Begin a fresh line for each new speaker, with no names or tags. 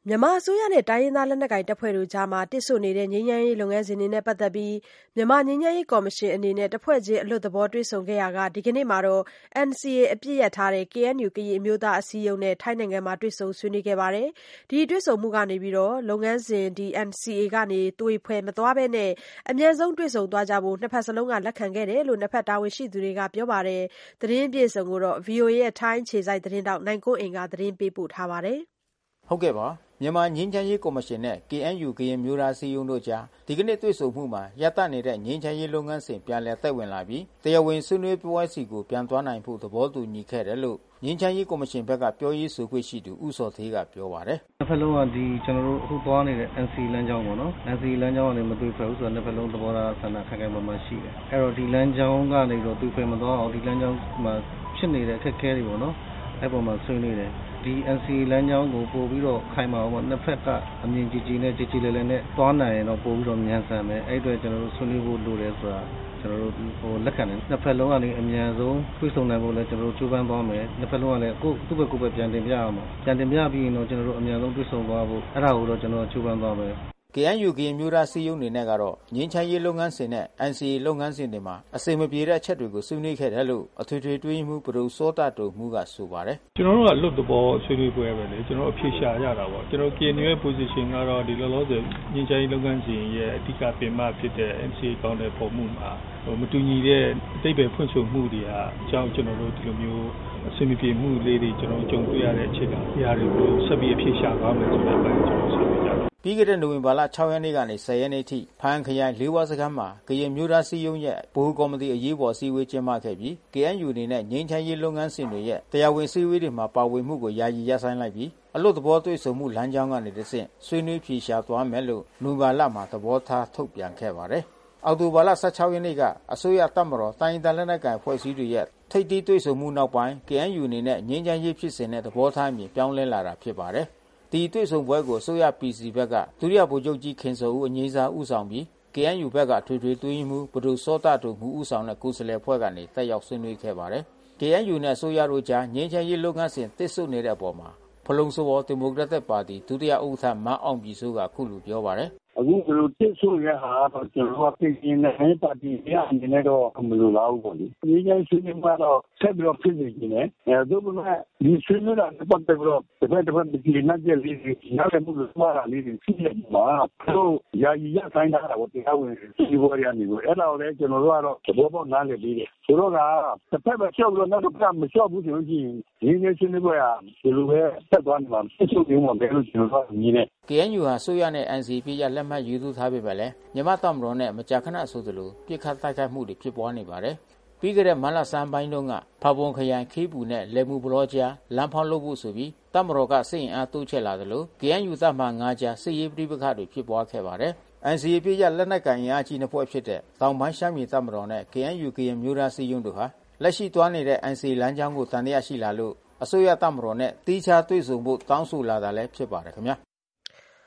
မြန်မာအစိုးရနဲ့တိုင်းရင်းသားလက်နက်ကိုင်တပ်ဖွဲ့တွေကြားတစ်ဆို့နေတဲ့ငြိမ်းချမ်းရေးလုပ်ငန်းစဉ်တွေနဲ့ပတ်သက်ပြီးမြန်မာငြိမ်းချမ်းရေးကော်မရှင်အနေနဲ့တဖွဲ့ချင်းအလွတ်သဘောတွေ့ဆုံခဲ့ရာကဒီကနေ့မှာတော့ NCA အပစ်ရပ်ထားတဲ့ KNU ကရင်အမျိုးသားအစည်းအရုံးနဲ့ထိုင်းနိုင်ငံမှာတွေ့ဆုံဆွေးနွေးခဲ့ပါတယ်။ဒီတွေ့ဆုံမှုကနေ လုပ်ငန်းစဉ် NCA ကနေသွေဖယ်မသွားဘဲအမြန်ဆုံးတွေ့ဆုံသွားကြဖို့နှစ်ဖက်စလုံးကလက်ခံခဲ့တယ်လို့နှစ်ဖက်တာဝန်ရှိသူတွေကပြောပါတယ်။သတင်းအပြည့်အစုံကိုတော့ VOA ထိုင်းအခြေစိုက်သတင်းထောက်နိုင်ကွန်းအိန်ကသတင်းပေးပို့ထားပါတယ်
။ဟုတ်ကဲ့ပါမြန်မာငြိမ်းချမ်းရေးကော်မရှင်နဲ့ KNU ကရင်မျိုးသားအစည်းအရုံးတို့ကြားဒီကနေ့တွေ့ဆုံမှုမှာရပ်တန့်နေတဲ့ငြိမ်းချမ်းရေးလုပ်ငန်းစဉ်ပြန်လည်သက်ဝင်လာပြီးတရားဝင်ဆွေးနွေးပွဲစီကိုပြန်သွားနိုင်ဖို့သဘောတူညီခဲ့တယ်လို့ငြိမ်းချမ်းရေးကော်မရှင်ဘက်ကပြောရေးဆိုခွင့်ရှိသူဦးစောသေးကပြောပါတယ်
။နှစ်ဖက်လုံးကကျွန်တော်တို့အခုသွားနေတဲ့ NCA လမ်းကြောင်းပေါ့နော်။ NCA လမ်းကြောင်းကနေမတွေ့ဖက်ဘူးဆိုတော့နှစ်ဖက်လုံးသဘောထားဆန္ဒခိုင်ခိုင်မာမာရှိတယ်။အဲ့တော့ဒီလမ်းကြောင်းကနေတော့တွေ့ဖက်မသွားအောင်ဒီလမ်းကြောင်းမှာဖြစ်နေတဲ့အခက်အခဲတွေပေါ့နော်။အဲ့ပေါ်မှာဆွေးနွေးတယ်။ဒီ NCA လမ်းကြောင်းကိုပို့ပြီးတော့ခိုင်မာအောင်နှစ်ဖက်ကအမြင်ကြည်ကြည်နဲ့ကြည်ကြည်လည်လည်နဲ့သွားနိုင်ရင်တော့ပို့ပြီးတော့မြန်ဆန်မယ်။အဲ့အတွက်ကျွန်တော်တို့ဆွေးနွေးဖို့လိုတယ်ဆိုတာကျွန်တော်တို့လက်ခံတယ်နှစ်ဖက်လုံးကနေအမြန်ဆုံးတွေ့ဆုံနိုင်ဖို့လည်းကျွန်တော်တို့ကြိုးပမ်းသွားမယ်နှစ်ဖက်လုံးကလည်းသူ့ဘက်ကိုယ်ဘက်ပြန်တင်ပြရအောင်ပြန်တင်ပြပြီးရင်တော့ကျွန်တော်တို့အမြန်ဆုံးတွေ့ဆုံသွားဖို့အဲ့ဒါကိုတော့ကျွန်တော်ကြိုးပမ်းသွားမယ်
KNU ကရင်မျိုးသားစည်းရုံးနေနဲ့ကတော့ငြိမ်းချမ်းရေးလုပ်ငန်းစဉ်နဲ့ NCA လုပ်ငန်းစဉ်တွေမှာအစိမပြေတဲ့အချက်တွေကိုဆွေးနွေးခဲ့တယ်လို့အထွေထွေတွင်းမှုပဒုစောတတုံမှုကဆိုပါတယ်
ကျွန်တော်တို့ကလွတ်တဘောဆွေးနွေးပွဲပဲလေကျွန်တော်အဖြေရှာရတာပေါ့ကျွန်တော် KNU ရဲ့ position ကတော့ဒီလောလောဆယ်ငြိမ်းချမ်းရေးလုပ်ငန်းစဉ်ရဲ့အဓိကပင်မဖြစ်တဲ့ NCA ကောင်းတဲ့ပုံမှုမှာမတူညီတဲ့အတိတ်ပဲဖွင့်ဆိုမှုတွေဟာအကြောင်းကျွန်တော်တို့ဒီလိုမျိုးအဆင်ပြေမှုလေးတွေကျွန်တော်ကြုံတွေ့ရတဲ့အချိန်ကအရာတွေကိုဆက်ပြီးအဖြေရှာသွားမယ်ဆိုတာပဲကျွန်တော်ဆွေးနွေးကြတယ်
ပြီးခဲ့တဲ့နိုဝင်ဘာလ6ရက်နေ့ကနေ10ရက်နေ့ထိဖန်ခရိုင်လေးဝါစခန်းမှာကရင်မျိုးသားစည်းရုံးရဲ့ဗဟိုကော်မတီအရေးပေါ်စည်းဝေးကျင်းပခဲ့ပြီး KNU အနေနဲ့ငြိမ်းချမ်းရေးလုပ်ငန်းစဉ်တွေရဲ့တရားဝင်စည်းဝေးတွေမှာပါဝင်မှုကိုယာယီရပ်ဆိုင်းလိုက်ပြီးအလို့သဘောတွေ့ဆုံမှုလမ်းကြောင်းကနေတဆင့်ဆွေးနွေးဖြေရှာသွားမယ်လို့နိုဝင်ဘာလမှာသဘောထားထုတ်ပြန်ခဲ့ပါတယ်။အောက်တိုဘာလ16ရက်နေ့ကအစိုးရတပ်မတော်တိုင်းဒေသလက်နက်ကိုင်ဖွဲ့စည်းတွေရဲ့ထိပ်တီးတွေ့ဆုံမှုနောက်ပိုင်း KNU အနေနဲ့ငြိမ်းချမ်းရေးဖြစ်စဉ်နဲ့သဘောထားအမြင်ပြောင်းလဲလာတာဖြစ်ပါတယ်။ဒီတွေ့ဆုံပွဲကိုအစိုးရ PC ဘက်ကဒုတိယဗိုလ်ချုပ်ကြီးခင်စောဦးအငြိမ်းစားဦးဆောင်ပြီး KNU ဘက်ကထွေထွေတွင်းမှုပဒုစောတတုံမှုဦးဆောင်တဲ့ကိုယ်စားလှယ်ဖွဲ့ကနေတက်ရောက်ဆွေးနွေးခဲ့ပါတယ်။ KNU နဲ့အစိုးရတို့ကြားငြိမ်းချမ်းရေးလုပ်ငန်းစဉ်တစ်ဆုတ်နေတဲ့အပေါ်မှာဖလုံစောဒီမိုကရက်တစ်ပါတီဒုတိယဥက္ကဋ္ဌမန်းအောင်ပြည်စိုးကခုလိုပြောပါတယ်
အခုဘယ်လိုတစ်ဆိုရဟာတော့ကျွန်တော်ကပြင်နေပါတီရအနေနဲ့တော့မလိုလားဘူးပေါ့လေဒီကျဆွေးနွေးမှာတော့ဆက်ပြီးတော့ဖြစ်နေတယ်အဲဒါမှမဟုတ်ဒီဆွေးနွေးတာပတ်သက်ပြီးတော့တစ်ဖက်ဒီနောက်ကျလေးနောက်လည်းမှုလို့မှားတာလေးဖြစ်နေမှာတော့ယာယီရဆိုင်တာတော့တရားဝင်ဒီဘောရနေကိုအဲ့ဒါကိုလည်းကျွန်တော်တို့ကတော့သဘောပေါက်နားလည်ပြီးတယ်ဆိုတော့ကတစ်ဖက်ပဲချက်လို့နောက်တစ်ဖက်မချက်ဘူးဆိုရင်ဒီနေ့ဆွေးနွေးပွဲကဒီလိုပဲဆက်သွားနေမှာဖြစ်ချုပ်နေမှာပဲလို့ကျွန်တော်တို့မြင်တယ်
KNU ဟာဆိုရနဲ့ NCA ပြရလက်မှတ်ရေးထိုးထားပေမဲ့လည်းမြန်မာတပ်မတော်နဲ့မကြာခဏဆိုသလိုပြစ်ခတ်တိုက်ခိုက်မှုတွေဖြစ်ပွားနေပါတယ်။ပြီးခဲ့တဲ့မလဆန်းပိုင်းတုန်းကဖာပွန်ခရိုင်ခေးပူနဲ့လေမှုဘလောကြားလမ်းဖောက်လုပ်ဖို့ဆိုပြီးတပ်မတော်ကစစ်အင်အားတိုးချဲ့လာသလို KNU တပ်မှ5ကြားစစ်ရေးပြိပခတ်တွေဖြစ်ပွားခဲ့ပါတယ်။ NCA ပြရလက်နက်ကိုင်အားကြီးနှစ်ဖွဲ့ဖြစ်တဲ့တောင်ပိုင်းရှမ်းပြည်တပ်မတော်နဲ့ KNU ကရင်မျိုးသားစည်းရုံးတို့ဟာလက်ရှိသွားနေတဲ့ NCA လမ်းကြောင်းကိုတန်တရားရှိလာလို့အစိုးရတပ်မတော်နဲ့တီးခြားတွေ့ဆုံဖို့တောင်းဆိုလာတာလည်းဖြစ်ပါတယ်ခင်ဗျာ။